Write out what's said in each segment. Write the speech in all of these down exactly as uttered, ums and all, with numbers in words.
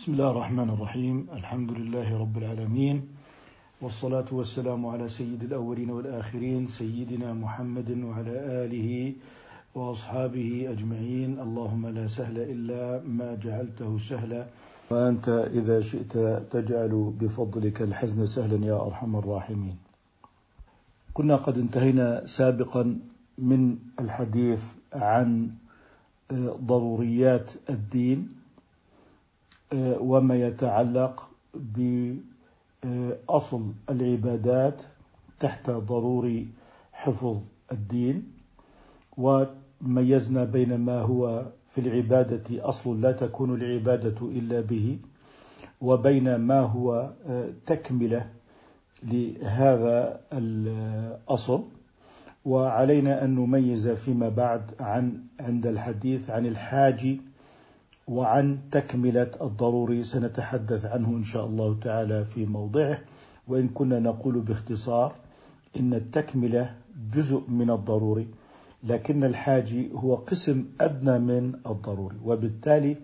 بسم الله الرحمن الرحيم. الحمد لله رب العالمين، والصلاة والسلام على سيد الأولين والآخرين سيدنا محمد وعلى آله وأصحابه أجمعين. اللهم لا سهل إلا ما جعلته سهلا، وأنت إذا شئت تجعل بفضلك الحزن سهلا يا أرحم الراحمين. كنا قد انتهينا سابقا من الحديث عن ضروريات الدين وما يتعلق بأصل العبادات تحت ضروري حفظ الدين، وميزنا بين ما هو في العبادة أصل لا تكون العبادة إلا به، وبين ما هو تكملة لهذا الأصل. وعلينا أن نميز فيما بعد عن عند الحديث عن الحاجي وعن تكملة الضروري، سنتحدث عنه إن شاء الله تعالى في موضعه. وإن كنا نقول باختصار إن التكملة جزء من الضروري، لكن الحاجي هو قسم أدنى من الضروري، وبالتالي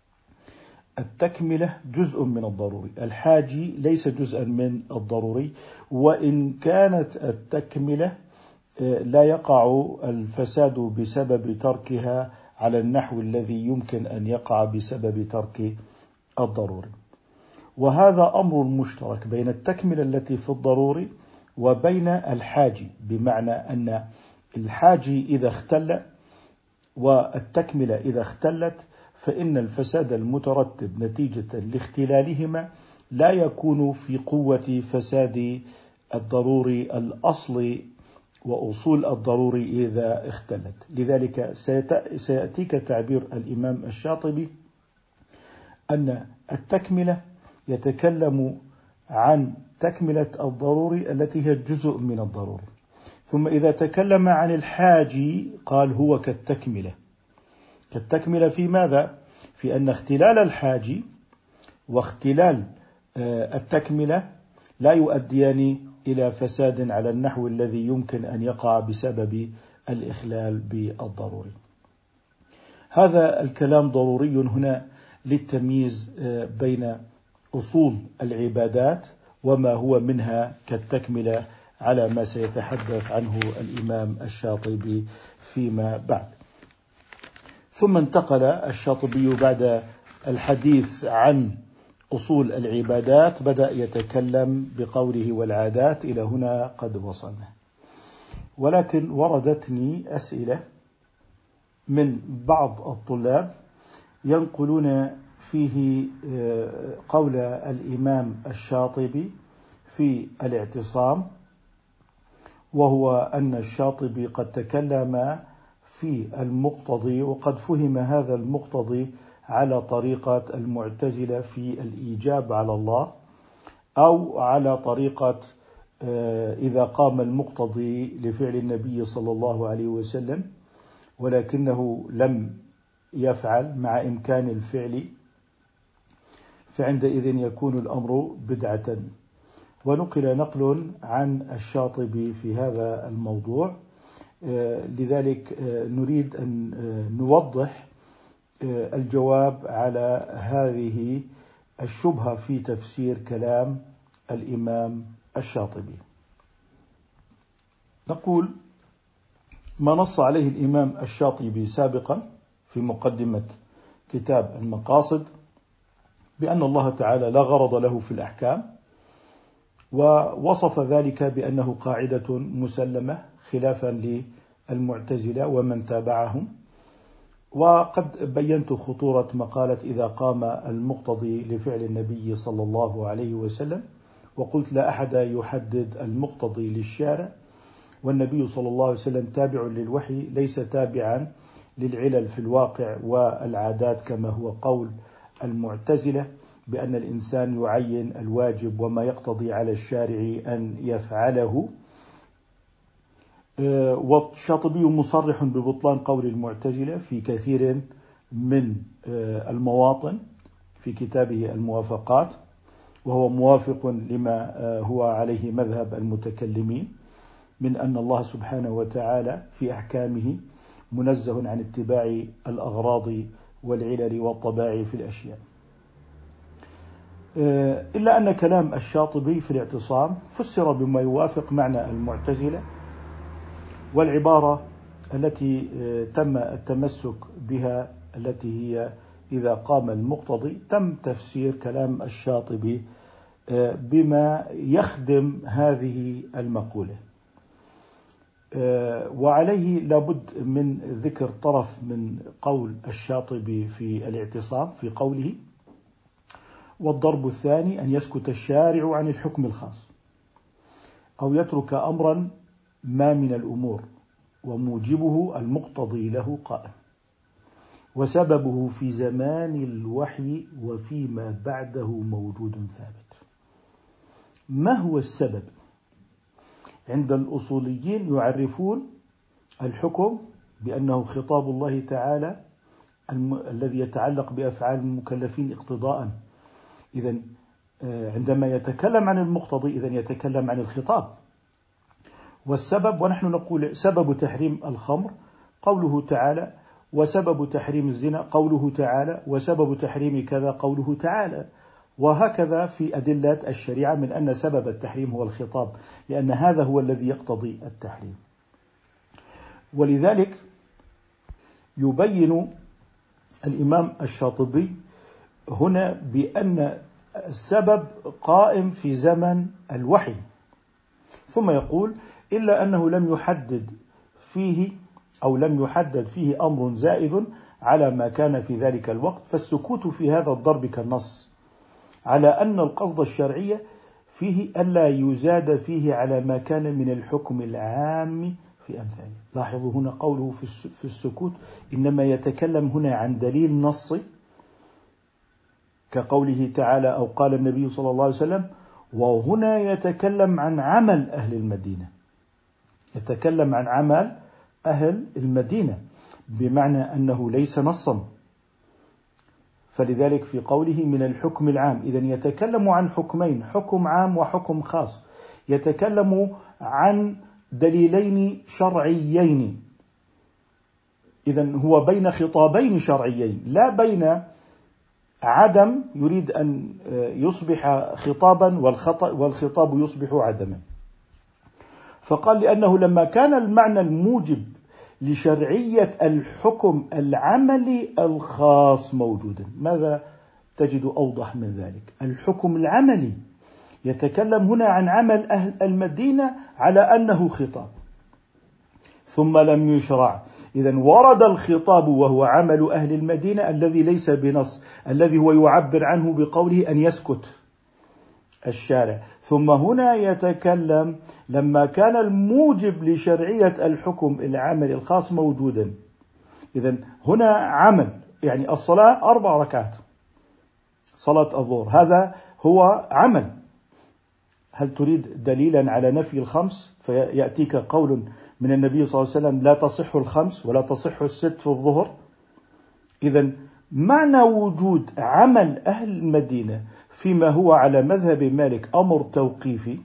التكملة جزء من الضروري، الحاجي ليس جزءا من الضروري. وإن كانت التكملة لا يقع الفساد بسبب تركها على النحو الذي يمكن أن يقع بسبب ترك الضروري. وهذا أمر مشترك بين التكملة التي في الضروري وبين الحاجي، بمعنى أن الحاجي إذا اختل والتكملة إذا اختلت فإن الفساد المترتب نتيجة لاختلالهما لا يكون في قوة فساد الضروري الأصلي وأصول الضروري إذا اختلت. لذلك سيأتيك تعبير الإمام الشاطبي أن التكملة يتكلم عن تكملة الضروري التي هي جزء من الضروري، ثم إذا تكلم عن الحاجي قال هو كالتكملة. كالتكملة في ماذا؟ في أن اختلال الحاجي واختلال التكملة لا يؤديان إلى فساد على النحو الذي يمكن أن يقع بسبب الإخلال بالضروري. هذا الكلام ضروري هنا للتمييز بين أصول العبادات وما هو منها كالتكملة، على ما سيتحدث عنه الإمام الشاطبي فيما بعد. ثم انتقل الشاطبي بعد الحديث عن أصول العبادات، بدأ يتكلم بقوله والعادات. إلى هنا قد وصلنا، ولكن وردتني أسئلة من بعض الطلاب ينقلون فيه قول الإمام الشاطبي في الاعتصام، وهو أن الشاطبي قد تكلم في المقتضي، وقد فهم هذا المقتضي على طريقة المعتزلة في الإيجاب على الله، أو على طريقة إذا قام المقتضي لفعل النبي صلى الله عليه وسلم ولكنه لم يفعل مع إمكان الفعل، فعندئذ يكون الأمر بدعة. ونقل نقل عن الشاطبي في هذا الموضوع، لذلك نريد أن نوضح الجواب على هذه الشبهة في تفسير كلام الإمام الشاطبي. نقول ما نص عليه الإمام الشاطبي سابقا في مقدمة كتاب المقاصد بأن الله تعالى لا غرض له في الأحكام، ووصف ذلك بأنه قاعدة مسلمة خلافا للمعتزلة ومن تابعهم. وقد بينت خطورة مقالة إذا قام المقتضي لفعل النبي صلى الله عليه وسلم، وقلت لا أحد يحدد المقتضي للشارع، والنبي صلى الله عليه وسلم تابع للوحي ليس تابعا للعلل في الواقع والعادات، كما هو قول المعتزلة بأن الإنسان يعين الواجب وما يقتضي على الشارع أن يفعله. والشاطبي مصرح ببطلان قول المعتزلة في كثير من المواطن في كتابه الموافقات، وهو موافق لما هو عليه مذهب المتكلمين من أن الله سبحانه وتعالى في أحكامه منزه عن اتباع الأغراض والعلل والطباع في الأشياء. إلا أن كلام الشاطبي في الاعتصام فسر بما يوافق معنى المعتزلة، والعبارة التي تم التمسك بها التي هي إذا قام المقتضي، تم تفسير كلام الشاطبي بما يخدم هذه المقولة. وعليه لابد من ذكر طرف من قول الشاطبي في الاعتصام في قوله: والضرب الثاني أن يسكت الشارع عن الحكم الخاص أو يترك أمرا ما من الأمور وموجبه المقتضي له قائم، وسببه في زمان الوحي وفيما بعده موجود ثابت. ما هو السبب؟ عند الأصوليين يعرفون الحكم بأنه خطاب الله تعالى الم... الذي يتعلق بأفعال المكلفين اقتضاء. إذن عندما يتكلم عن المقتضي إذن يتكلم عن الخطاب. والسبب، ونحن نقول سبب تحريم الخمر قوله تعالى، وسبب تحريم الزنا قوله تعالى، وسبب تحريم كذا قوله تعالى، وهكذا في أدلة الشريعة من أن سبب التحريم هو الخطاب، لأن هذا هو الذي يقتضي التحريم. ولذلك يبين الإمام الشاطبي هنا بأن السبب قائم في زمن الوحي، ثم يقول: إلا أنه لم يحدد فيه أو لم يحدد فيه أمر زائد على ما كان في ذلك الوقت، فالسكوت في هذا الضرب كالنص على أن القصد الشرعي فيه ألا يزاد فيه على ما كان من الحكم العام في أمثاله. لاحظوا هنا قوله في السكوت إنما يتكلم هنا عن دليل نصي كقوله تعالى أو قال النبي صلى الله عليه وسلم، وهنا يتكلم عن عمل أهل المدينة، يتكلم عن عمل أهل المدينة بمعنى أنه ليس نصا، فلذلك في قوله من الحكم العام إذن يتكلم عن حكمين، حكم عام وحكم خاص، يتكلم عن دليلين شرعيين، إذن هو بين خطابين شرعيين لا بين عدم يريد أن يصبح خطابا والخطاب يصبح عدما. فقال لأنه لما كان المعنى الموجب لشرعية الحكم العملي الخاص موجودا، ماذا تجد أوضح من ذلك؟ الحكم العملي يتكلم هنا عن عمل أهل المدينة على أنه خطاب ثم لم يشرع، إذن ورد الخطاب وهو عمل أهل المدينة الذي ليس بنص، الذي هو يعبر عنه بقوله أن يسكت الشارع، ثم هنا يتكلم لما كان الموجب لشرعية الحكم العمل الخاص موجودا. إذن هنا عمل، يعني الصلاة أربع ركعات صلاة الظهر هذا هو عمل. هل تريد دليلا على نفي الخمس؟ فيأتيك قول من النبي صلى الله عليه وسلم لا تصح الخمس ولا تصح الست في الظهر. إذن معنى وجود عمل أهل المدينة فيما هو على مذهب مالك أمر توقيفي،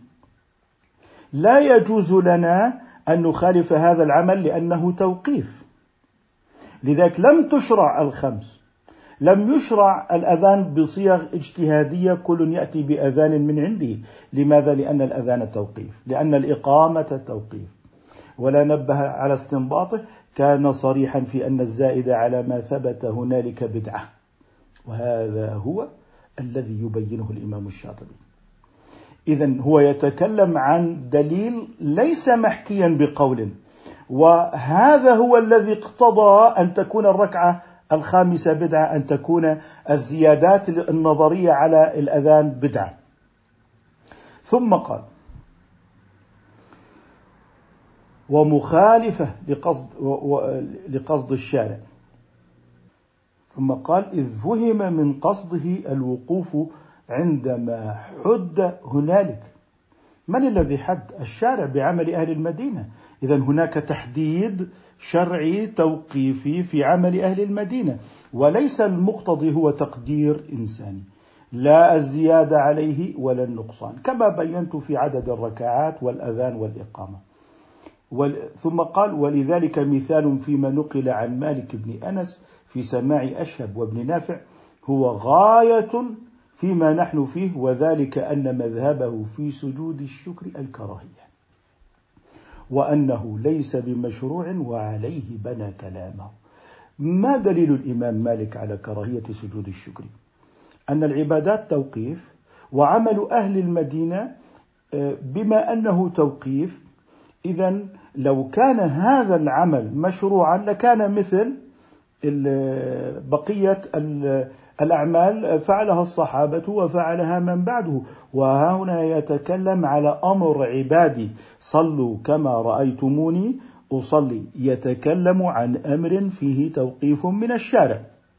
لا يجوز لنا أن نخالف هذا العمل لأنه توقيف. لذلك لم تشرع الخمس، لم يشرع الأذان بصيغ اجتهادية كل يأتي بأذان من عنده. لماذا؟ لأن الأذان توقيف، لأن الإقامة توقيف، ولا نبه على استنباطه، كان صريحا في أن الزائد على ما ثبت هنالك بدعة، وهذا هو الذي يبينه الإمام الشاطبي. إذن هو يتكلم عن دليل ليس محكيا بقول، وهذا هو الذي اقتضى أن تكون الركعة الخامسة بدعة، أن تكون الزيادات النظرية على الأذان بدعة. ثم قال ومخالفة لقصد, لقصد الشارع، ثم قال إذ فهم من قصده الوقوف عندما حد هنالك. من الذي حد؟ الشارع بعمل أهل المدينة. إذن هناك تحديد شرعي توقيفي في عمل أهل المدينة، وليس المقتضي هو تقدير إنساني، لا الزيادة عليه ولا النقصان، كما بينت في عدد الركعات والأذان والإقامة. ثم قال ولذلك مثال فيما نقل عن مالك بن أنس في سماع أشهب وابن نافع هو غاية في فيما نحن فيه، وذلك أن مذهبه في سجود الشكر الكراهية، وأنه ليس بمشروع، وعليه بنى كلامه. ما دليل الإمام مالك على كراهية سجود الشكر؟ أن العبادات توقيف، وعمل أهل المدينة بما أنه توقيف، إذن لو كان هذا العمل مشروعا لكان مثل بقية الأعمال فعلها الصحابة وفعلها من بعده. وهنا يتكلم على أمر عبادي، صلوا كما رأيتموني أصلي، يتكلم عن أمر فيه توقيف من الشارع.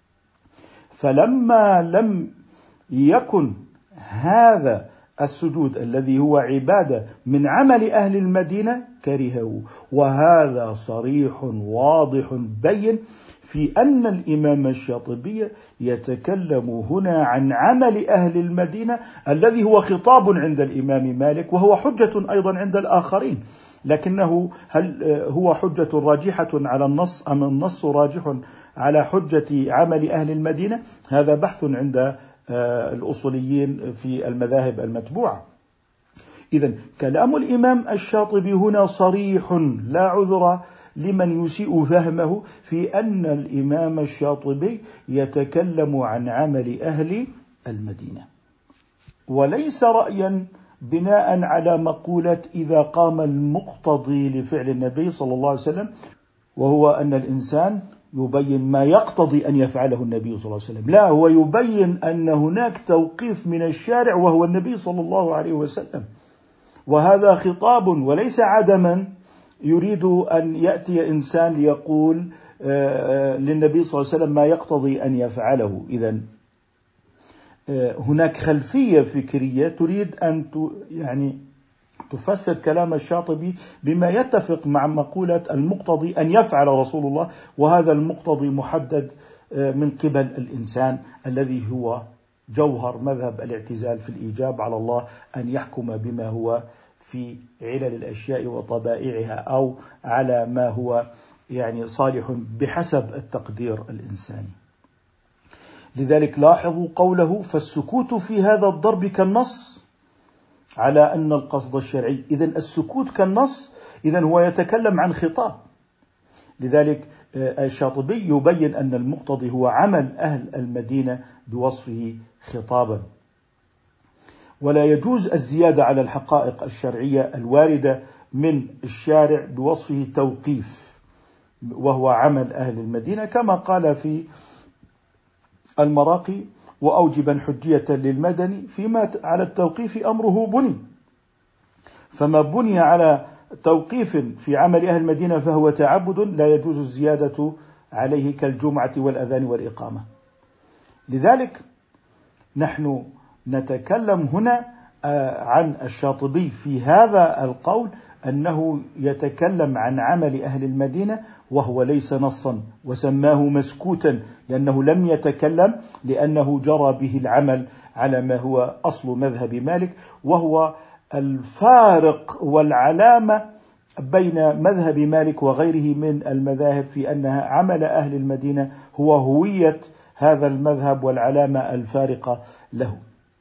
فلما لم يكن هذا السجود الذي هو عبادة من عمل أهل المدينة كرهه. وهذا صريح واضح بين في أن الإمام الشاطبي يتكلم هنا عن عمل أهل المدينة الذي هو خطاب عند الإمام مالك، وهو حجة أيضا عند الآخرين. لكنه هل هو حجة راجحة على النص أم النص راجح على حجة عمل أهل المدينة؟ هذا بحث عند الأصوليين في المذاهب المتبوعة. إذن كلام الإمام الشاطبي هنا صريح، لا عذر لمن يسيء فهمه في أن الإمام الشاطبي يتكلم عن عمل أهل المدينة، وليس رأيا بناء على مقولة إذا قام المقتضي لفعل النبي صلى الله عليه وسلم، وهو أن الإنسان يبين ما يقتضي أن يفعله النبي صلى الله عليه وسلم. لا، هو يبين أن هناك توقيف من الشارع وهو النبي صلى الله عليه وسلم، وهذا خطاب وليس عدما يريد أن يأتي إنسان ليقول للنبي صلى الله عليه وسلم ما يقتضي أن يفعله. إذن هناك خلفية فكرية تريد أن يعني تفسر كلام الشاطبي بما يتفق مع مقولة المقتضي أن يفعل رسول الله، وهذا المقتضي محدد من قبل الإنسان الذي هو جوهر مذهب الاعتزال في الإيجاب على الله أن يحكم بما هو في علل الأشياء وطبائعها، أو على ما هو يعني صالح بحسب التقدير الإنساني. لذلك لاحظوا قوله فالسكوت في هذا الضرب كالنص على أن القصد الشرعي. إذن السكوت كالنص، إذن هو يتكلم عن خطاب. لذلك الشاطبي يبين أن المقتضي هو عمل أهل المدينة بوصفه خطابا، ولا يجوز الزيادة على الحقائق الشرعية الواردة من الشارع بوصفه توقيف، وهو عمل أهل المدينة، كما قال في المراقي وأوجبا حجية للمدني فيما على التوقيف أمره بني. فما بني على توقيف في عمل أهل المدينة فهو تعبد، لا يجوز الزيادة عليه كالجمعة والأذان والإقامة. لذلك نحن نتكلم هنا عن الشاطبي في هذا القول أنه يتكلم عن عمل أهل المدينة وهو ليس نصا، وسماه مسكوتا لأنه لم يتكلم، لأنه جرى به العمل على ما هو أصل مذهب مالك، وهو الفارق والعلامة بين مذهب مالك وغيره من المذاهب في أنها عمل أهل المدينة هو هوية هذا المذهب والعلامة الفارقة له.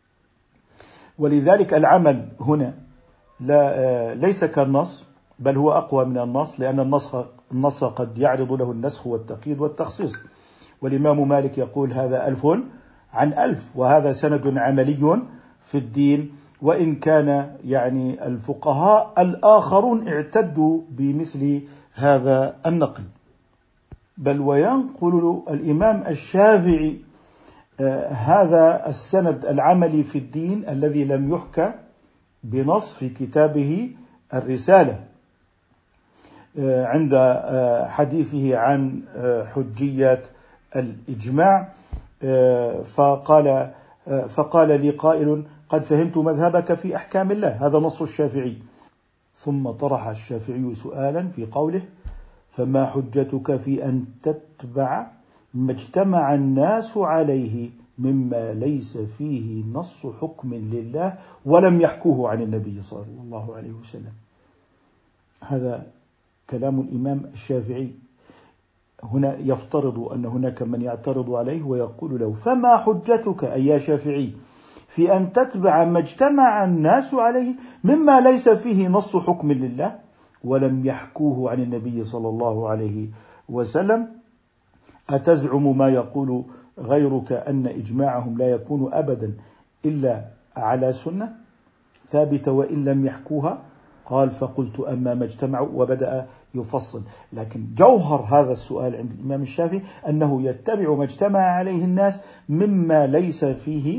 ولذلك العمل هنا لا ليس كالنص، بل هو أقوى من النص، لأن النص النص قد يعرض له النسخ والتقييد والتخصيص. والإمام مالك يقول هذا ألف عن ألف، وهذا سند عملي في الدين، وإن كان يعني الفقهاء الآخرون اعتدوا بمثل هذا النقل. بل وينقل الإمام الشافعي هذا السند العملي في الدين الذي لم يحكى بنص في كتابه الرسالة عند حديثه عن حجية الإجماع، فقال فقال لي قائل قد فهمت مذهبك في أحكام الله، هذا نص الشافعي. ثم طرح الشافعي سؤالا في قوله فما حجتك في أن تتبع ما اجتمع الناس عليه مما ليس فيه نص حكم لله ولم يحكوه عن النبي صلى الله عليه وسلم. هذا كلام الإمام الشافعي. هنا يفترض أن هناك من يعترض عليه ويقول له فما حجتك أي يا شافعي في أن تتبع ما اجتمع الناس عليه مما ليس فيه نص حكم لله ولم يحكوه عن النبي صلى الله عليه وسلم؟ أتزعم ما يقول غيرك أن إجماعهم لا يكون أبدا إلا على سنة ثابتة وإن لم يحكوها؟ قال فقلت أما ما اجتمعوا، وبدأ يفصل. لكن جوهر هذا السؤال عند الإمام الشافعي أنه يتبع ما اجتمع عليه الناس مما ليس فيه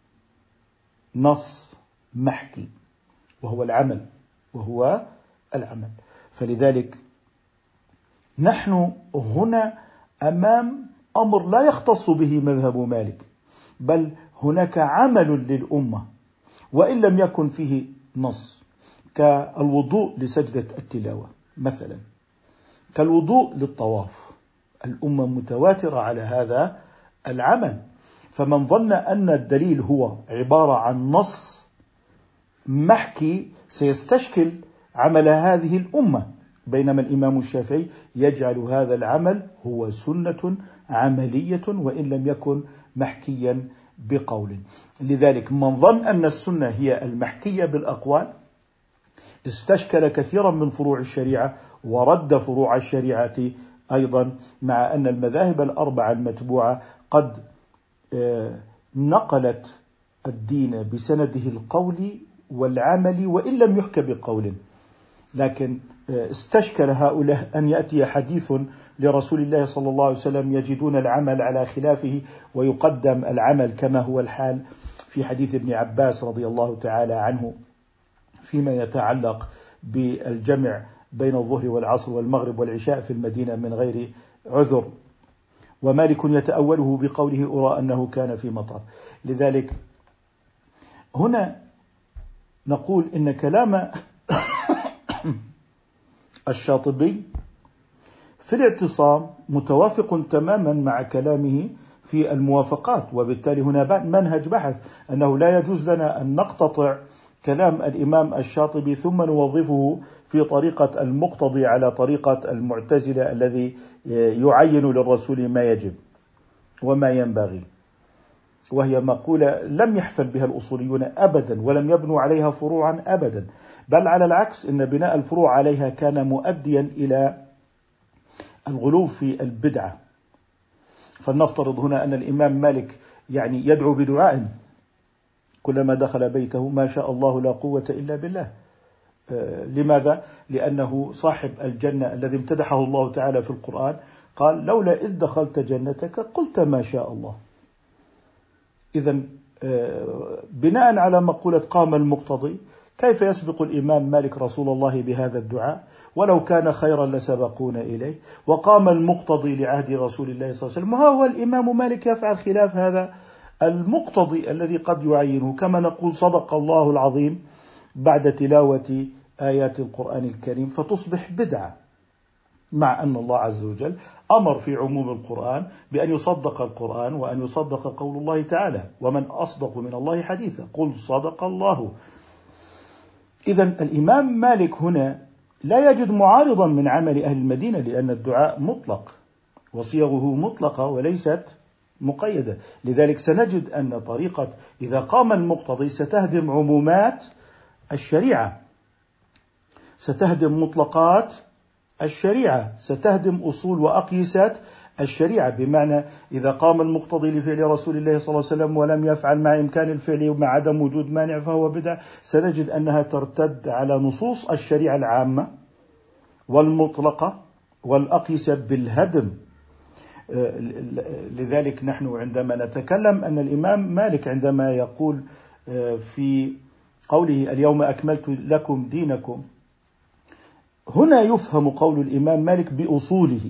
نص محكي، وهو العمل وهو العمل. فلذلك نحن هنا أمام أمر لا يختص به مذهب مالك، بل هناك عمل للأمة وإن لم يكن فيه نص، كالوضوء لسجدة التلاوة مثلا، كالوضوء للطواف. الأمة متواترة على هذا العمل، فمن ظن أن الدليل هو عبارة عن نص محكي سيستشكل عمل هذه الأمة، بينما الإمام الشافعي يجعل هذا العمل هو سنة عملية وإن لم يكن محكيا بقول. لذلك من ظن أن السنة هي المحكية بالأقوال استشكل كثيرا من فروع الشريعة ورد فروع الشريعة أيضا، مع أن المذاهب الأربعة المتبوعة قد نقلت الدين بسنده القولي والعملي وإن لم يحك بقول. لكن استشكل هؤلاء أن يأتي حديث لرسول الله صلى الله عليه وسلم يجدون العمل على خلافه ويقدم العمل كما هو الحال في حديث ابن عباس رضي الله تعالى عنه فيما يتعلق بالجمع بين الظهر والعصر والمغرب والعشاء في المدينة من غير عذر، ومالك يتأوله بقوله أرى أنه كان في مطر. لذلك هنا نقول إن كلام الشاطبي في الاعتصام متوافق تماما مع كلامه في الموافقات، وبالتالي هنا منهج بحث أنه لا يجوز لنا أن نقتطع كلام الإمام الشاطبي ثم نوظفه في طريقة المقتضي على طريقة المعتزلة الذي يعين للرسول ما يجب وما ينبغي، وهي مقولة لم يحفل بها الأصوليون أبدا ولم يبنوا عليها فروعا أبدا، بل على العكس إن بناء الفروع عليها كان مؤديا إلى الغلو في البدعة. فلنفترض هنا أن الإمام مالك يعني يدعو بدعاء كلما دخل بيته ما شاء الله لا قوة إلا بالله. آه لماذا؟ لأنه صاحب الجنة الذي امتدحه الله تعالى في القرآن قال لولا إذ دخلت جنتك قلت ما شاء الله. إذن آه بناء على مقولة قام المقتضي، كيف يسبق الإمام مالك رسول الله بهذا الدعاء؟ ولو كان خيرا لسبقون إليه. وقام المقتضي لعهد رسول الله صلى الله عليه وسلم، وها هو الإمام مالك يفعل خلاف هذا المقتضي الذي قد يعينه، كما نقول صدق الله العظيم بعد تلاوة آيات القرآن الكريم فتصبح بدعة، مع أن الله عز وجل أمر في عموم القرآن بأن يصدق القرآن وأن يصدق قول الله تعالى ومن أصدق من الله حديثا قل صدق الله. إذن الإمام مالك هنا لا يجد معارضا من عمل أهل المدينة، لأن الدعاء مطلق وصيغه مطلقة وليست مقيدة. لذلك سنجد أن طريقة إذا قام المقتضي ستهدم عمومات الشريعة، ستهدم مطلقات الشريعة، ستهدم أصول وأقيسات الشريعة. بمعنى إذا قام المقتضي لفعل رسول الله صلى الله عليه وسلم ولم يفعل مع إمكان الفعل ومع عدم وجود مانع فهو بدعة، سنجد أنها ترتد على نصوص الشريعة العامة والمطلقة والأقيسة بالهدم. لذلك نحن عندما نتكلم أن الإمام مالك عندما يقول في قوله اليوم أكملت لكم دينكم، هنا يفهم قول الإمام مالك بأصوله،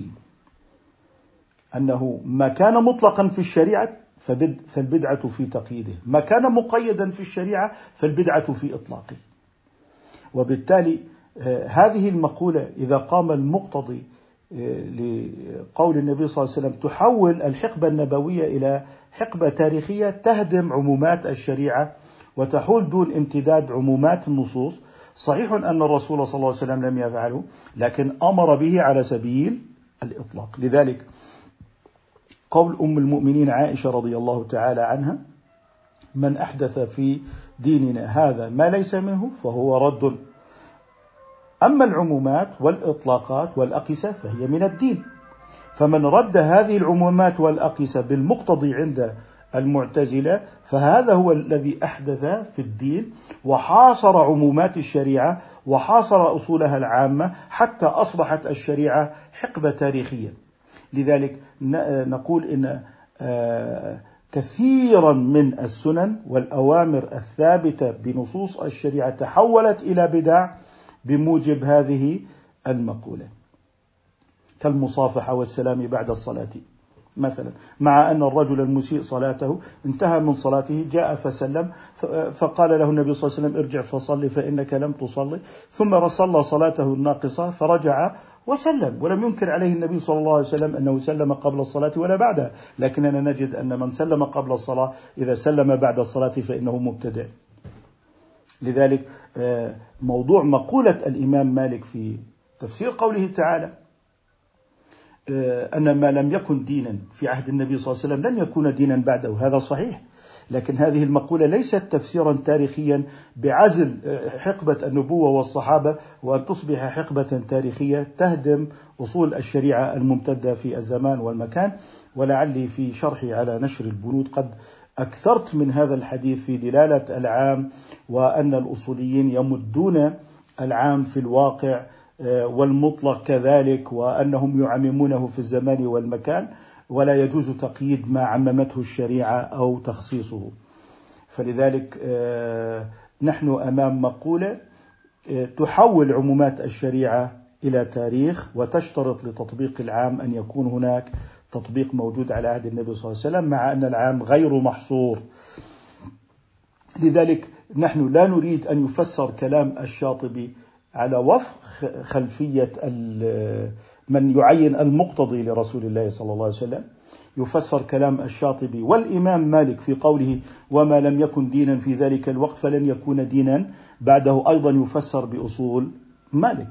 أنه ما كان مطلقا في الشريعة فالبدعة في تقييده، ما كان مقيدا في الشريعة فالبدعة في إطلاقه. وبالتالي هذه المقولة إذا قام المقتضي لقول النبي صلى الله عليه وسلم تحول الحقبة النبوية إلى حقبة تاريخية تهدم عمومات الشريعة وتحول دون امتداد عمومات النصوص. صحيح أن الرسول صلى الله عليه وسلم لم يفعله، لكن أمر به على سبيل الإطلاق. لذلك قول أم المؤمنين عائشة رضي الله تعالى عنها من أحدث في ديننا هذا ما ليس منه فهو رد. أما العمومات والإطلاقات والأقيسة فهي من الدين، فمن رد هذه العمومات والأقيسة بالمقتضي عند المعتزلة فهذا هو الذي أحدث في الدين وحاصر عمومات الشريعة وحاصر أصولها العامة حتى أصبحت الشريعة حقبة تاريخية. لذلك نقول إن كثيرا من السنن والأوامر الثابتة بنصوص الشريعة تحولت إلى بدع بموجب هذه المقولة، كالمصافحة والسلام بعد الصلاة مثلا، مع أن الرجل المسيء صلاته انتهى من صلاته جاء فسلم فقال له النبي صلى الله عليه وسلم ارجع فصلي فإنك لم تصلي، ثم صلى صلاته الناقصة فرجع وسلم، ولم ينكر عليه النبي صلى الله عليه وسلم أنه سلم قبل الصلاة ولا بعدها، لكننا نجد أن من سلم قبل الصلاة إذا سلم بعد الصلاة فإنه مبتدع. لذلك موضوع مقولة الإمام مالك في تفسير قوله تعالى أن ما لم يكن دينا في عهد النبي صلى الله عليه وسلم لن يكون دينا بعده، هذا صحيح، لكن هذه المقولة ليست تفسيرا تاريخيا بعزل حقبة النبوة والصحابة وأن تصبح حقبة تاريخية تهدم أصول الشريعة الممتدة في الزمان والمكان. ولعلي في شرحي على نشر البنود قد أكثرت من هذا الحديث في دلالة العام، وأن الأصوليين يمدون العام في الواقع والمطلق كذلك، وأنهم يعممونه في الزمان والمكان، ولا يجوز تقييد ما عممته الشريعة أو تخصيصه. فلذلك نحن أمام مقولة تحول عمومات الشريعة إلى تاريخ وتشترط لتطبيق العام أن يكون هناك تطبيق موجود على عهد النبي صلى الله عليه وسلم، مع أن العام غير محصور. لذلك نحن لا نريد أن يفسر كلام الشاطبي على وفق خلفية من يعين المقتضي لرسول الله صلى الله عليه وسلم. يفسر كلام الشاطبي والإمام مالك في قوله وما لم يكن دينا في ذلك الوقت فلن يكون دينا بعده، أيضا يفسر بأصول مالك.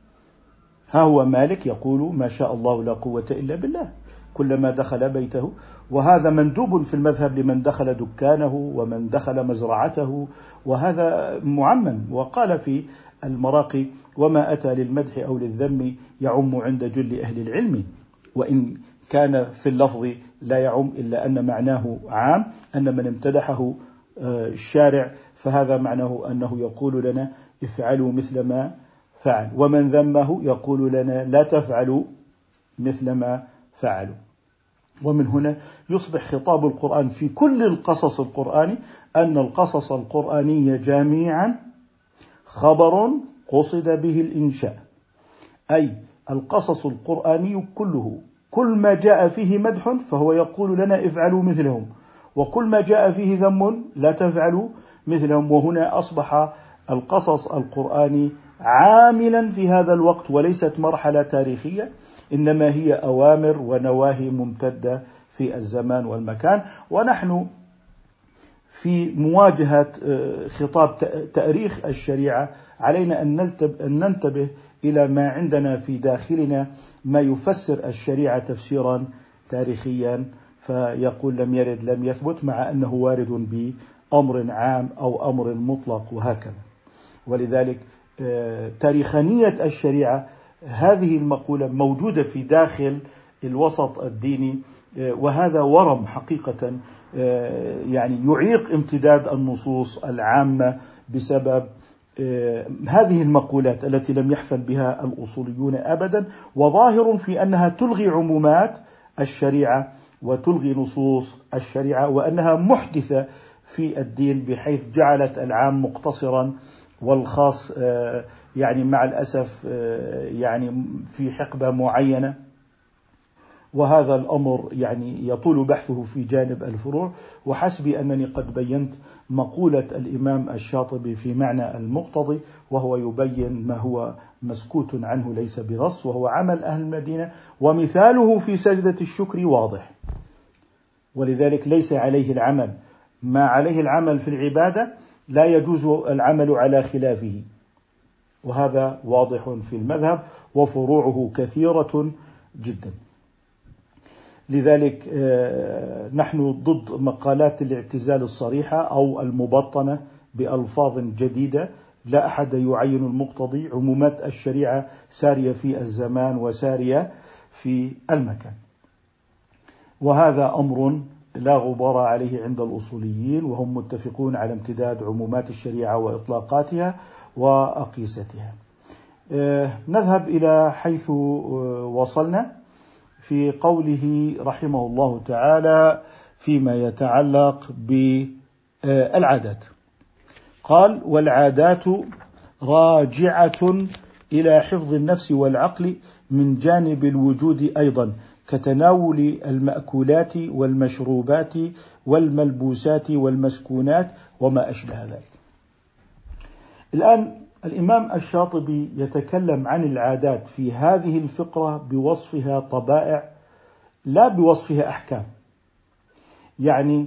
ها هو مالك يقول ما شاء الله لا قوة إلا بالله كلما دخل بيته، وهذا مندوب في المذهب لمن دخل دكانه ومن دخل مزرعته، وهذا معمم. وقال في المراقي وما أتى للمدح أو للذم يعم عند جل أهل العلم، وإن كان في اللفظ لا يعم إلا أن معناه عام، أن من امتدحه الشارع فهذا معناه أنه يقول لنا افعلوا مثل ما فعل، ومن ذمه يقول لنا لا تفعلوا مثل ما فعلوا. ومن هنا يصبح خطاب القرآن في كل القصص القرآني أن القصص القرآنية جميعا خبر قصد به الإنشاء، أي القصص القرآني كله كل ما جاء فيه مدح فهو يقول لنا افعلوا مثلهم، وكل ما جاء فيه ذم لا تفعلوا مثلهم. وهنا أصبح القصص القرآني عاملا في هذا الوقت وليست مرحلة تاريخية، إنما هي أوامر ونواهي ممتدة في الزمان والمكان. ونحن في مواجهة خطاب تأريخ الشريعة علينا أن ننتبه إلى ما عندنا في داخلنا ما يفسر الشريعة تفسيرا تاريخيا، فيقول لم يرد لم يثبت، مع أنه وارد بأمر عام أو أمر مطلق وهكذا. ولذلك تاريخانية الشريعة هذه المقولة موجودة في داخل الوسط الديني، وهذا ورم حقيقة يعني يعيق امتداد النصوص العامة بسبب هذه المقولات التي لم يحفل بها الأصوليون أبدا، وظاهر في أنها تلغي عمومات الشريعة وتلغي نصوص الشريعة، وأنها محدثة في الدين بحيث جعلت العام مقتصرا والخاص يعني مع الأسف يعني في حقبة معينة. وهذا الأمر يعني يطول بحثه في جانب الفروع، وحسبي أنني قد بينت مقولة الإمام الشاطبي في معنى المقتضي، وهو يبين ما هو مسكوت عنه ليس بنص، وهو عمل أهل المدينة، ومثاله في سجدة الشكر واضح. ولذلك ليس عليه العمل ما عليه العمل في العبادة، لا يجوز العمل على خلافه، وهذا واضح في المذهب وفروعه كثيرة جدا. لذلك نحن ضد مقالات الاعتزال الصريحة أو المبطنة بألفاظ جديدة. لا أحد يعين المقتضي، عمومات الشريعة سارية في الزمان وسارية في المكان، وهذا أمر لا غبار عليه عند الأصوليين، وهم متفقون على امتداد عمومات الشريعة وإطلاقاتها وأقيستها. نذهب إلى حيث وصلنا في قوله رحمه الله تعالى فيما يتعلق بالعادات. قال: والعادات راجعة إلى حفظ النفس والعقل من جانب الوجود أيضا، كتناول المأكولات والمشروبات والملبوسات والمسكونات وما أشبه ذلك. الآن الإمام الشاطبي يتكلم عن العادات في هذه الفقرة بوصفها طبائع لا بوصفها أحكام. يعني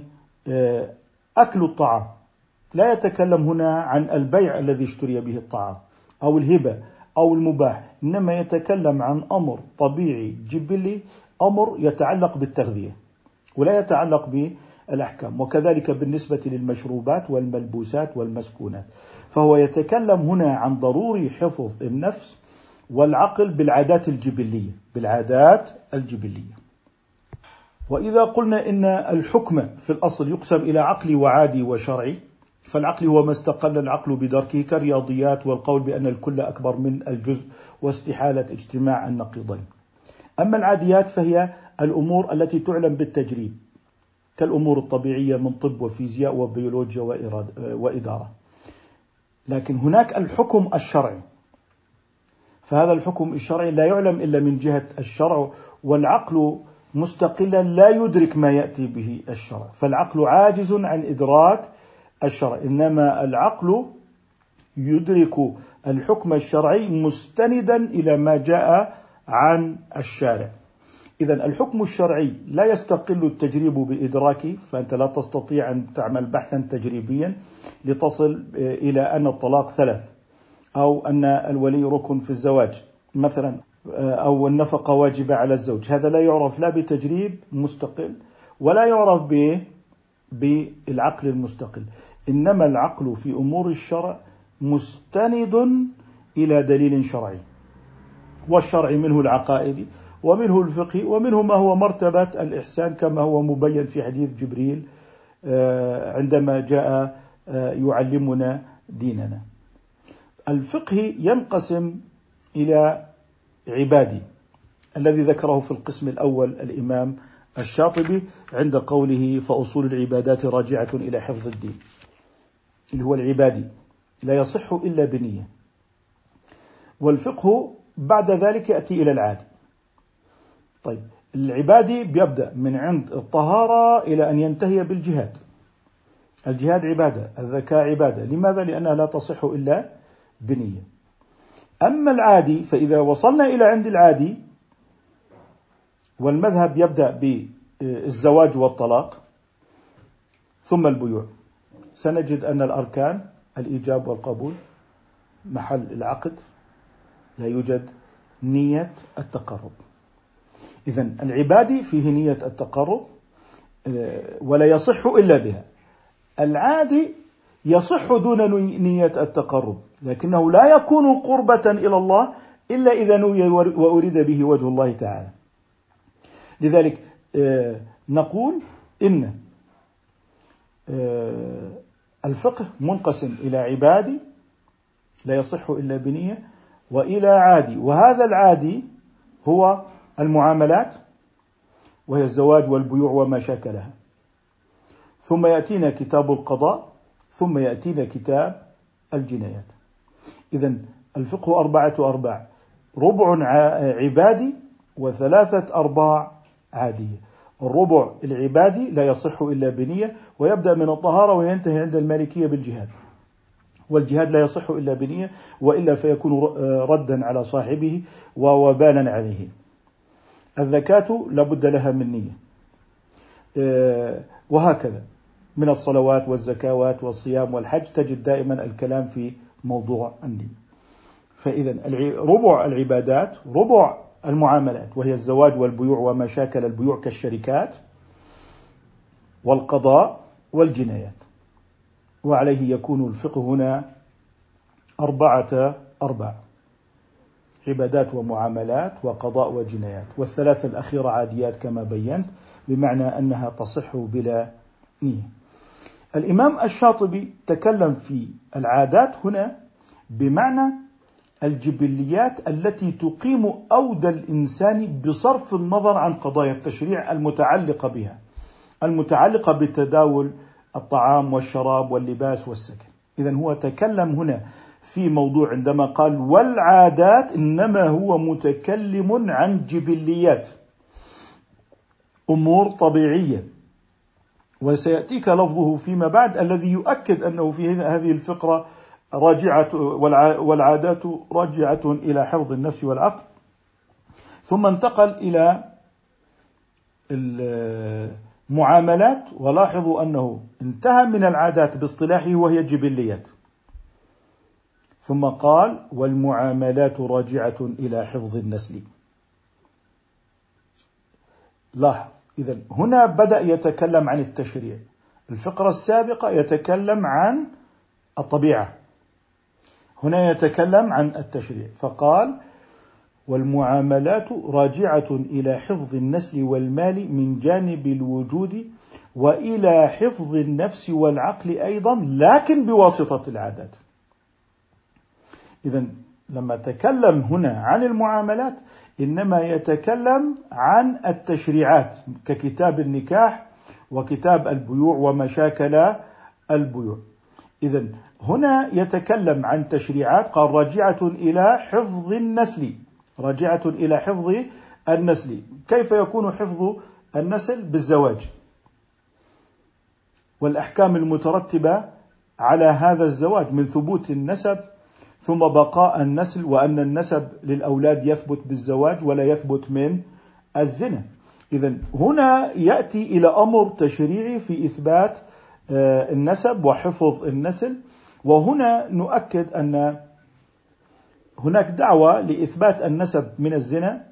أكل الطعام، لا يتكلم هنا عن البيع الذي اشتري به الطعام أو الهبة أو المباح، إنما يتكلم عن أمر طبيعي جبلي، أمر يتعلق بالتغذية ولا يتعلق بالأحكام. وكذلك بالنسبة للمشروبات والملبوسات والمسكونات، فهو يتكلم هنا عن ضروري حفظ النفس والعقل بالعادات الجبلية بالعادات الجبلية. وإذا قلنا إن الحكم في الأصل يقسم إلى عقلي وعادي وشرعي، فالعقل هو ما استقل العقل بدركه كالرياضيات والقول بأن الكل أكبر من الجزء واستحالة اجتماع النقيضين. أما العاديات فهي الأمور التي تعلم بالتجريب كالأمور الطبيعية من طب وفيزياء وبيولوجيا وإدارة. لكن هناك الحكم الشرعي، فهذا الحكم الشرعي لا يعلم إلا من جهة الشرع، والعقل مستقلا لا يدرك ما يأتي به الشرع، فالعقل عاجز عن إدراك الشرع، إنما العقل يدرك الحكم الشرعي مستندا إلى ما جاء عن الشارع. إذن الحكم الشرعي لا يستقل التجريب بإدراكه، فأنت لا تستطيع أن تعمل بحثا تجريبيا لتصل إلى أن الطلاق ثلاث، أو أن الولي ركن في الزواج مثلا، أو النفقة واجبة على الزوج. هذا لا يعرف لا بتجريب مستقل ولا يعرف بالعقل المستقل، إنما العقل في أمور الشرع مستند إلى دليل شرعي، والشرع منه العقائد ومنه الفقه ومنه ما هو مرتبة الإحسان، كما هو مبين في حديث جبريل عندما جاء يعلمنا ديننا. الفقه ينقسم إلى عبادي الذي ذكره في القسم الأول الإمام الشاطبي عند قوله: فأصول العبادات راجعة إلى حفظ الدين، اللي هو العبادي لا يصح إلا بنية. والفقه بعد ذلك يأتي إلى العادي. طيب، العبادي بيبدأ من عند الطهارة إلى أن ينتهي بالجهاد. الجهاد عبادة، الذكاء عبادة. لماذا؟ لأنها لا تصح إلا بنية. أما العادي فإذا وصلنا إلى عند العادي، والمذهب يبدأ بالزواج والطلاق ثم البيوع، سنجد أن الأركان الإيجاب والقبول، محل العقد، لا يوجد نية التقرب. إذن العبادي فيه نية التقرب ولا يصح إلا بها. العادي يصح دون نية التقرب، لكنه لا يكون قربة إلى الله إلا إذا نوي وأريد به وجه الله تعالى. لذلك نقول إن الفقه منقسم إلى عبادي لا يصح إلا بنية، وإلى عادي، وهذا العادي هو المعاملات وهي الزواج والبيوع وما شاكلها، ثم يأتينا كتاب القضاء، ثم يأتينا كتاب الجنايات. إذن الفقه أربعة أرباع: ربع عبادي وثلاثة أرباع عادية. الربع العبادي لا يصح إلا بنية، ويبدأ من الطهارة وينتهي عند المالكية بالجهاد، والجهاد لا يصح إلا بنية، وإلا فيكون ردا على صاحبه ووبالا عليه. الزكاة لابد لها من نية، وهكذا من الصلوات والزكوات والصيام والحج تجد دائما الكلام في موضوع النية. فإذا ربع العبادات، ربع المعاملات، وهي الزواج والبيوع وما شاكل البيوع كالشركات والقضاء والجنايات. وعليه يكون الفقه هنا أربعة أرباع: عبادات ومعاملات وقضاء وجنايات، والثلاثة الأخيرة عاديات كما بينت، بمعنى أنها تصح بلا نية. الإمام الشاطبي تكلم في العادات هنا بمعنى الجبليات التي تقيم أود الإنسان بصرف النظر عن قضايا التشريع المتعلقة بها، المتعلقة بتداول الطعام والشراب واللباس والسكن. إذن هو تكلم هنا في موضوع، عندما قال والعادات، إنما هو متكلم عن جبليات، أمور طبيعية. وسيأتيك لفظه فيما بعد الذي يؤكد أنه في هذه الفقرة راجعة، والعادات راجعة إلى حفظ النفس والعقل. ثم انتقل إلى المعاملات، ولاحظوا أنه انتهى من العادات باصطلاحه وهي جبليات، ثم قال والمعاملات راجعة إلى حفظ النسل. لاحظ، إذن هنا بدأ يتكلم عن التشريع، الفقرة السابقة يتكلم عن الطبيعة، هنا يتكلم عن التشريع، فقال والمعاملات راجعة إلى حفظ النسل والمال من جانب الوجود، وإلى حفظ النفس والعقل أيضا، لكن بواسطة العادات. إذن لما تكلم هنا عن المعاملات إنما يتكلم عن التشريعات ككتاب النكاح وكتاب البيوع ومشاكل البيوع. إذن هنا يتكلم عن تشريعات، قال راجعة إلى حفظ النسل، راجعة إلى حفظ النسل. كيف يكون حفظ النسل؟ بالزواج والأحكام المترتبة على هذا الزواج من ثبوت النسب ثم بقاء النسل، وأن النسب للأولاد يثبت بالزواج ولا يثبت من الزنا. إذن هنا يأتي إلى أمر تشريعي في إثبات النسب وحفظ النسل. وهنا نؤكد أن هناك دعوة لإثبات النسب من الزنا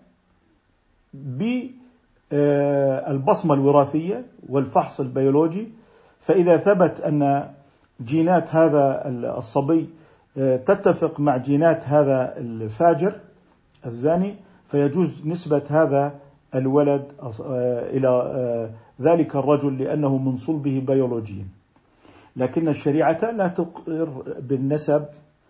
بالبصمة الوراثية والفحص البيولوجي، فإذا ثبت أن جينات هذا الصبي تتفق مع جينات هذا الفاجر الزاني، فيجوز نسبة هذا الولد إلى ذلك الرجل لأنه من صلبه بيولوجيا. لكن الشريعة لا تقر بالنسب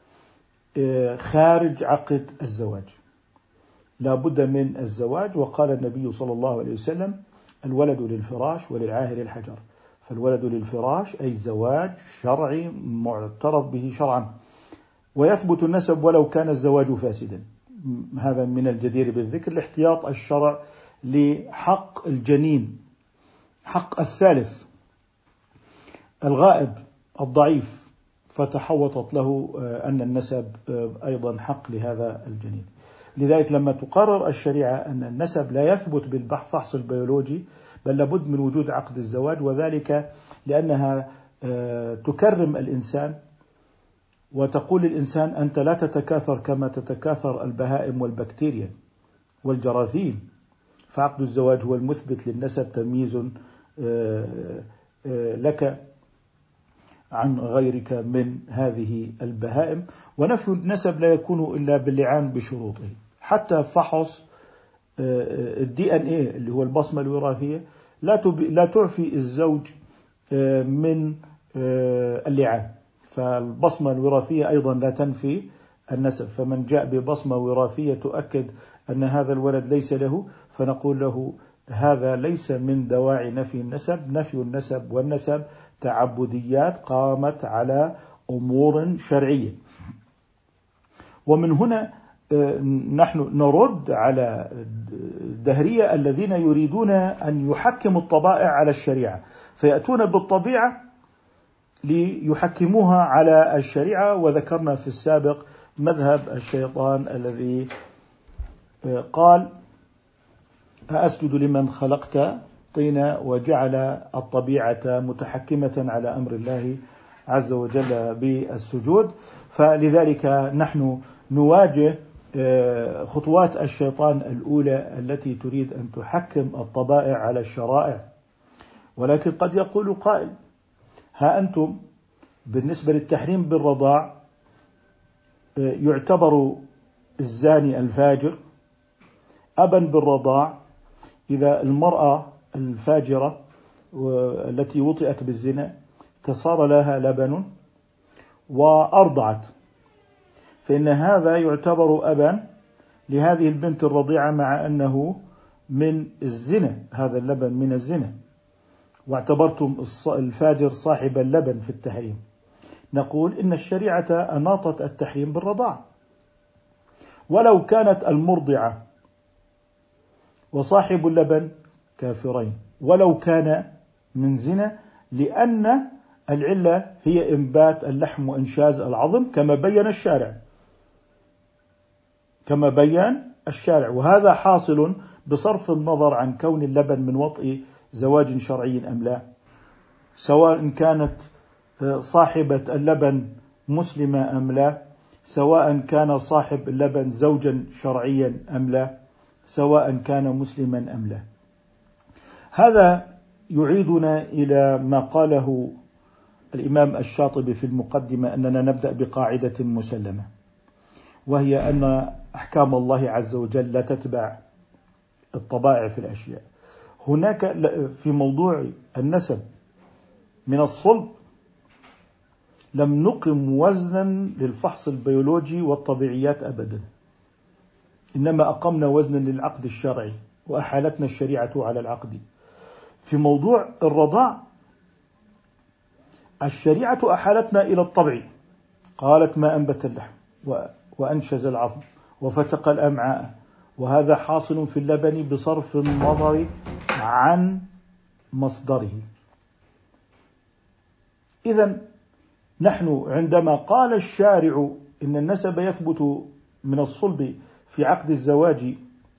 خارج عقد الزواج، لا بد من الزواج. وقال النبي صلى الله عليه وسلم الولد للفراش وللعاهر الحجر، فالولد للفراش أي زواج شرعي معترف به شرعا، ويثبت النسب ولو كان الزواج فاسدا. هذا من الجدير بالذكر لاحتياط الشرع لحق الجنين، حق الثالث الغائب الضعيف، فتحوطت له أن النسب أيضا حق لهذا الجنين. لذلك لما تقرر الشريعة أن النسب لا يثبت بالفحص البيولوجي بل لابد من وجود عقد الزواج، وذلك لأنها تكرم الإنسان وتقول للإنسان أنت لا تتكاثر كما تتكاثر البهائم والبكتيريا والجراثيم، فعقد الزواج هو المثبت للنسب، تمييز لك عن غيرك من هذه البهائم. ونفي النسب لا يكون إلا باللعان بشروطه، حتى فحص الدي ان ايه اللي هو البصمة الوراثية لا لا تعفي الزوج من اللعان، فالبصمة الوراثية أيضا لا تنفي النسب. فمن جاء ببصمة وراثية تؤكد أن هذا الولد ليس له، فنقول له هذا ليس من دواعي نفي النسب. نفي النسب والنسب تعبديات قامت على أمور شرعية. ومن هنا نحن نرد على الدهرية الذين يريدون أن يحكموا الطبائع على الشريعة، فيأتون بالطبيعة ليحكموها على الشريعة. وذكرنا في السابق مذهب الشيطان الذي قال أسجد لمن خلقت طينا، وجعل الطبيعة متحكمة على أمر الله عز وجل بالسجود. فلذلك نحن نواجه خطوات الشيطان الأولى التي تريد أن تحكم الطبائع على الشرائع. ولكن قد يقول قائل: ها أنتم بالنسبة للتحريم بالرضاع يعتبر الزاني الفاجر أبا بالرضاع إذا المرأة الفاجرة التي وطئت بالزنا تصار لها لبن وأرضعت، فإن هذا يعتبر أبا لهذه البنت الرضيعة مع أنه من الزنا، هذا اللبن من الزنا، واعتبرتم الفاجر صاحب اللبن في التحريم. نقول إن الشريعة أناطت التحريم بالرضاع، ولو كانت المرضعة وصاحب اللبن كافرين، ولو كان من زنا، لأن العلة هي إنبات اللحم وإنشاز العظم كما بين الشارع كما بين الشارع وهذا حاصل بصرف النظر عن كون اللبن من وطئ زواج شرعي أم لا، سواء كانت صاحبة اللبن مسلمة أم لا، سواء كان صاحب اللبن زوجا شرعيا أم لا، سواء كان مسلما أم لا. هذا يعيدنا إلى ما قاله الإمام الشاطبي في المقدمة، أننا نبدأ بقاعدة مسلمة، وهي أن أحكام الله عز وجل لا تتبع الطبائع في الأشياء. هناك في موضوع النسب من الصلب لم نقم وزنا للفحص البيولوجي والطبيعيات أبدا، إنما أقمنا وزنا للعقد الشرعي وأحالتنا الشريعة على العقد. في موضوع الرضاع الشريعة أحالتنا إلى الطبع، قالت ما أنبت اللحم وأنشز العظم وفتق الأمعاء، وهذا حاصل في اللبن بصرف النظر عن مصدره. إذن نحن عندما قال الشارع إن النسب يثبت من الصلب في عقد الزواج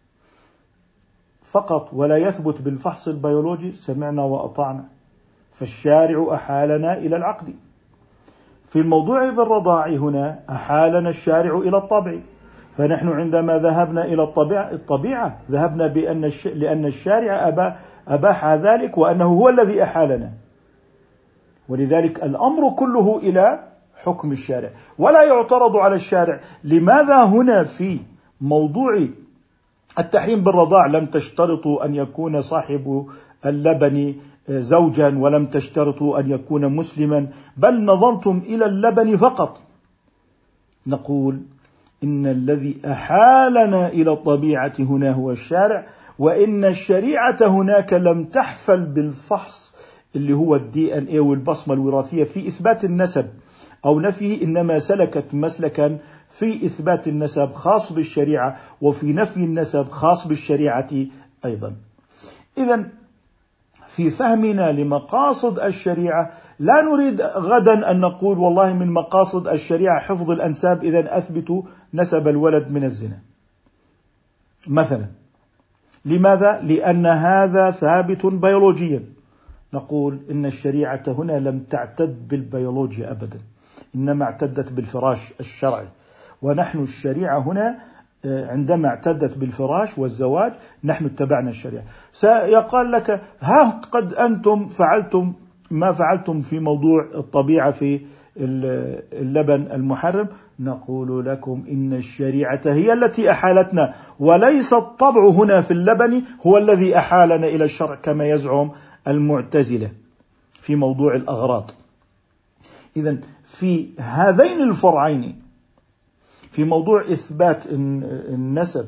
فقط ولا يثبت بالفحص البيولوجي، سمعنا وأطعنا، فالشارع أحالنا إلى العقد. في الموضوع بالرضاع هنا أحالنا الشارع إلى الطبع، فنحن عندما ذهبنا إلى الطبيعة, الطبيعة ذهبنا بأن الش... لأن الشارع أبا... أباح ذلك وأنه هو الذي أحالنا، ولذلك الأمر كله إلى حكم الشارع ولا يعترض على الشارع. لماذا هنا في موضوع التحريم بالرضاع لم تشترطوا أن يكون صاحب اللبن زوجا ولم تشترطوا أن يكون مسلما، بل نظرتم إلى اللبن فقط؟ نقول إن الذي أحالنا إلى الطبيعة هنا هو الشارع، وإن الشريعة هناك لم تحفل بالفحص اللي هو الدي ان اي والبصمة الوراثية في إثبات النسب أو نفيه، إنما سلكت مسلكا في إثبات النسب خاص بالشريعة وفي نفي النسب خاص بالشريعة أيضا. إذن في فهمنا لمقاصد الشريعة لا نريد غدا أن نقول والله من مقاصد الشريعة حفظ الأنساب إذن أثبت نسب الولد من الزنا مثلا. لماذا؟ لأن هذا ثابت بيولوجيا. نقول إن الشريعة هنا لم تعتد بالبيولوجيا أبدا، إنما اعتدت بالفراش الشرعي، ونحن الشريعة هنا عندما اعتدت بالفراش والزواج نحن اتبعنا الشريعة. سيقال لك ها قد أنتم فعلتم ما فعلتم في موضوع الطبيعة في اللبن المحرم. نقول لكم إن الشريعة هي التي أحالتنا، وليس الطبع هنا في اللبن هو الذي أحالنا إلى الشرع كما يزعم المعتزلة في موضوع الأغراض. إذن في هذين الفرعين في موضوع إثبات النسب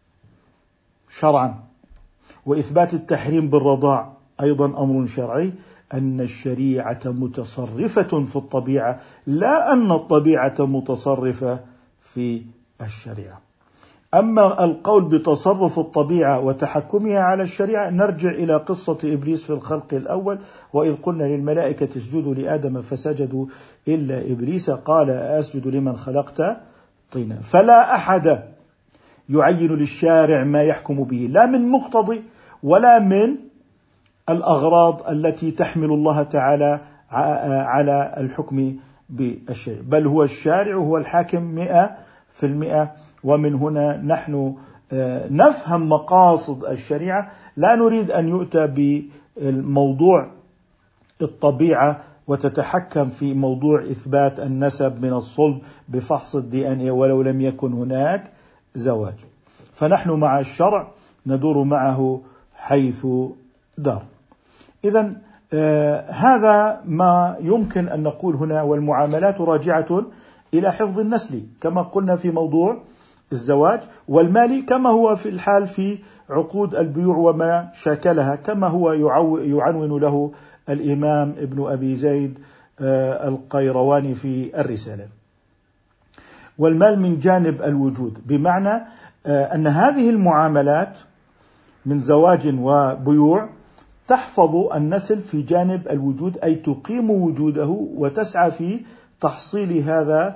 شرعا وإثبات التحريم بالرضاع أيضا أمر شرعي، أن الشريعة متصرفة في الطبيعة لا أن الطبيعة متصرفة في الشريعة. أما القول بتصرف الطبيعة وتحكمها على الشريعة نرجع إلى قصة إبليس في الخلق الأول، وإذ قلنا للملائكة اسجدوا لآدم فسجدوا إلا إبليس قال أسجد لمن خلقت طينا. فلا أحد يعين للشارع ما يحكم به، لا من مقتضي ولا من الأغراض التي تحمل الله تعالى على الحكم بالشيء، بل هو الشارع هو الحاكم مئة في المئة. ومن هنا نحن نفهم مقاصد الشريعة، لا نريد أن يؤتى بالموضوع الطبيعة وتتحكم في موضوع إثبات النسب من الصلب بفحص الدي ان اي ولو لم يكن هناك زواج. فنحن مع الشرع ندور معه حيث دار. إذن آه هذا ما يمكن أن نقول هنا. والمعاملات راجعة إلى حفظ النسل كما قلنا في موضوع الزواج، والمال كما هو في الحال في عقود البيوع وما شاكلها، كما هو يعنون له الإمام ابن أبي زيد آه القيرواني في الرسالة. والمال من جانب الوجود، بمعنى آه أن هذه المعاملات من زواج وبيوع تحفظ النسل في جانب الوجود، أي تقيم وجوده وتسعى في تحصيل هذا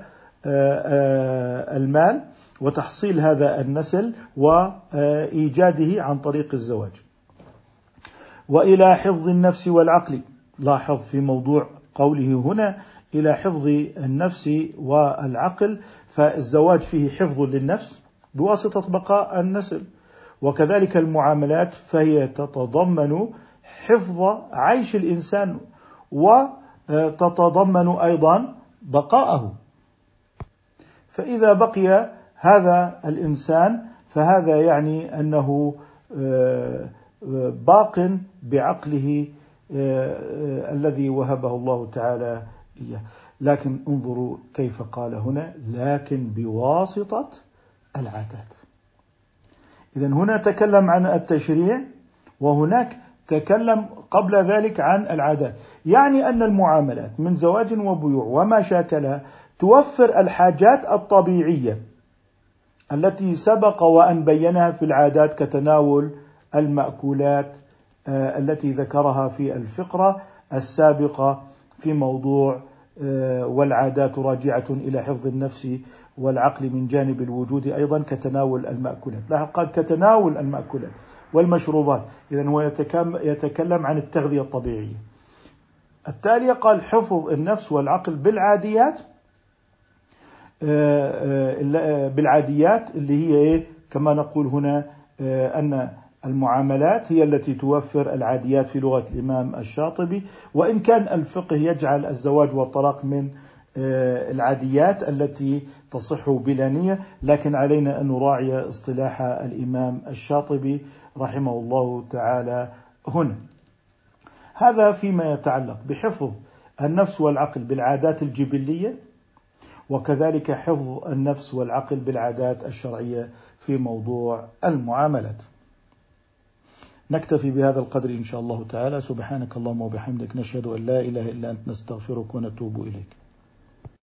المال وتحصيل هذا النسل وإيجاده عن طريق الزواج. وإلى حفظ النفس والعقل، لاحظ في موضوع قوله هنا إلى حفظ النفس والعقل، فالزواج فيه حفظ للنفس بواسطة بقاء النسل، وكذلك المعاملات فهي تتضمن حفظ عيش الإنسان وتتضمن أيضا بقاءه. فإذا بقي هذا الإنسان فهذا يعني أنه باق بعقله الذي وهبه الله تعالى إياه. لكن انظروا كيف قال هنا لكن بواسطة العادات. إذن هنا تكلم عن التشريع، وهناك تكلم قبل ذلك عن العادات، يعني أن المعاملات من زواج وبيوع وما شاكلها توفر الحاجات الطبيعية التي سبق وأن بينها في العادات، كتناول المأكولات التي ذكرها في الفقرة السابقة في موضوع والعادات راجعة إلى حفظ النفس والعقل من جانب الوجود، أيضا كتناول المأكولات. لاحظ قال كتناول المأكولات والمشروبات، إذن هو يتكلم عن التغذية الطبيعية. التالية قال حفظ النفس والعقل بالعاديات، بالعاديات اللي هي إيه؟ كما نقول هنا أن المعاملات هي التي توفر العاديات في لغة الإمام الشاطبي، وإن كان الفقه يجعل الزواج والطلاق من العاديات التي تصح بلا نية، لكن علينا أن نراعي اصطلاح الإمام الشاطبي رحمه الله تعالى هنا. هذا فيما يتعلق بحفظ النفس والعقل بالعادات الجبلية، وكذلك حفظ النفس والعقل بالعادات الشرعية في موضوع المعاملات. نكتفي بهذا القدر إن شاء الله تعالى. سبحانك اللهم وبحمدك، نشهد أن لا إله إلا أنت، نستغفرك ونتوب إليك.